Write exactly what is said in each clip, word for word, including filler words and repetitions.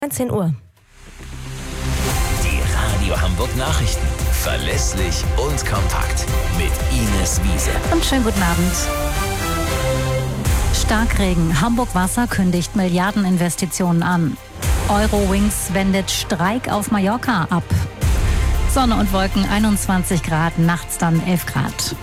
neunzehn Uhr. Die Radio Hamburg Nachrichten. Verlässlich und kompakt. Mit Ines Wiese. Und schönen guten Abend. Starkregen. Hamburg Wasser kündigt Milliardeninvestitionen an. Eurowings wendet Streik auf Mallorca ab. Sonne und Wolken einundzwanzig Grad, nachts dann elf Grad.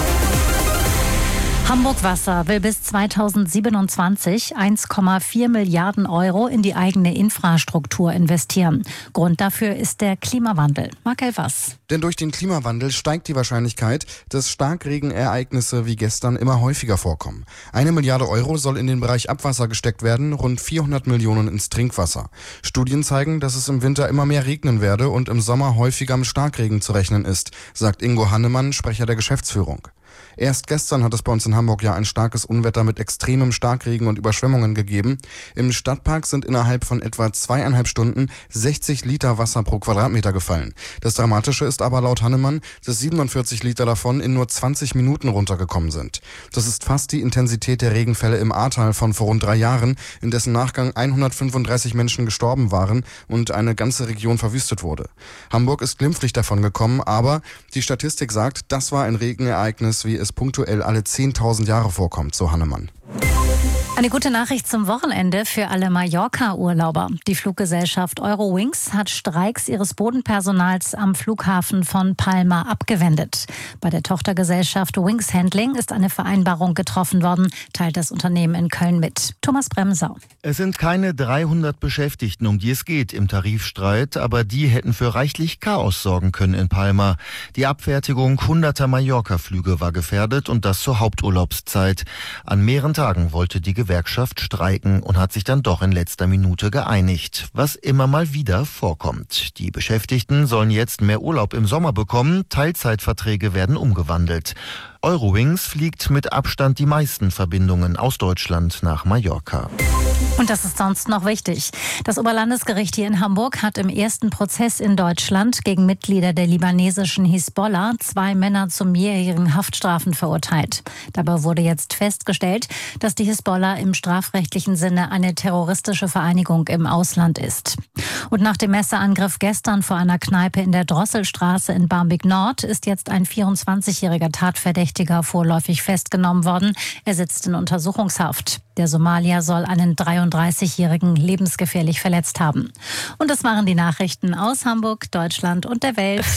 Hamburg Wasser will bis zweitausendsiebenundzwanzig eins Komma vier Milliarden Euro in die eigene Infrastruktur investieren. Grund dafür ist der Klimawandel. Marc Elvers. Denn durch den Klimawandel steigt die Wahrscheinlichkeit, dass Starkregenereignisse wie gestern immer häufiger vorkommen. Eine Milliarde Euro soll in den Bereich Abwasser gesteckt werden, rund vierhundert Millionen ins Trinkwasser. Studien zeigen, dass es im Winter immer mehr regnen werde und im Sommer häufiger mit Starkregen zu rechnen ist, sagt Ingo Hannemann, Sprecher der Geschäftsführung. Erst gestern hat es bei uns in Hamburg ja ein starkes Unwetter mit extremem Starkregen und Überschwemmungen gegeben. Im Stadtpark sind innerhalb von etwa zweieinhalb Stunden sechzig Liter Wasser pro Quadratmeter gefallen. Das Dramatische ist aber laut Hannemann, dass siebenundvierzig Liter davon in nur zwanzig Minuten runtergekommen sind. Das ist fast die Intensität der Regenfälle im Ahrtal von vor rund drei Jahren, in dessen Nachgang hundertfünfunddreißig Menschen gestorben waren und eine ganze Region verwüstet wurde. Hamburg ist glimpflich davon gekommen, aber die Statistik sagt, das war ein Regenereignis, wie es punktuell alle zehntausend Jahre vorkommt, so Hannemann. Eine gute Nachricht zum Wochenende für alle Mallorca-Urlauber. Die Fluggesellschaft Eurowings hat Streiks ihres Bodenpersonals am Flughafen von Palma abgewendet. Bei der Tochtergesellschaft Wings Handling ist eine Vereinbarung getroffen worden, teilt das Unternehmen in Köln mit. Thomas Bremsau. Es sind keine dreihundert Beschäftigten, um die es geht im Tarifstreit, aber die hätten für reichlich Chaos sorgen können in Palma. Die Abfertigung hunderter Mallorca-Flüge war gefährdet und das zur Haupturlaubszeit. An mehreren Tagen wollte die Gewerkschaft streiken und hat sich dann doch in letzter Minute geeinigt, was immer mal wieder vorkommt. Die Beschäftigten sollen jetzt mehr Urlaub im Sommer bekommen, Teilzeitverträge werden umgewandelt. Eurowings fliegt mit Abstand die meisten Verbindungen aus Deutschland nach Mallorca. Und das ist sonst noch wichtig. Das Oberlandesgericht hier in Hamburg hat im ersten Prozess in Deutschland gegen Mitglieder der libanesischen Hisbollah zwei Männer zu mehrjährigen Haftstrafen verurteilt. Dabei wurde jetzt festgestellt, dass die Hisbollah im strafrechtlichen Sinne eine terroristische Vereinigung im Ausland ist. Und nach dem Messerangriff gestern vor einer Kneipe in der Drosselstraße in Barmbek Nord ist jetzt ein vierundzwanzigjähriger Tatverdächtiger vorläufig festgenommen worden. Er sitzt in Untersuchungshaft. Der Somalier soll einen dreiunddreißigjährigen lebensgefährlich verletzt haben. Und das waren die Nachrichten aus Hamburg, Deutschland und der Welt.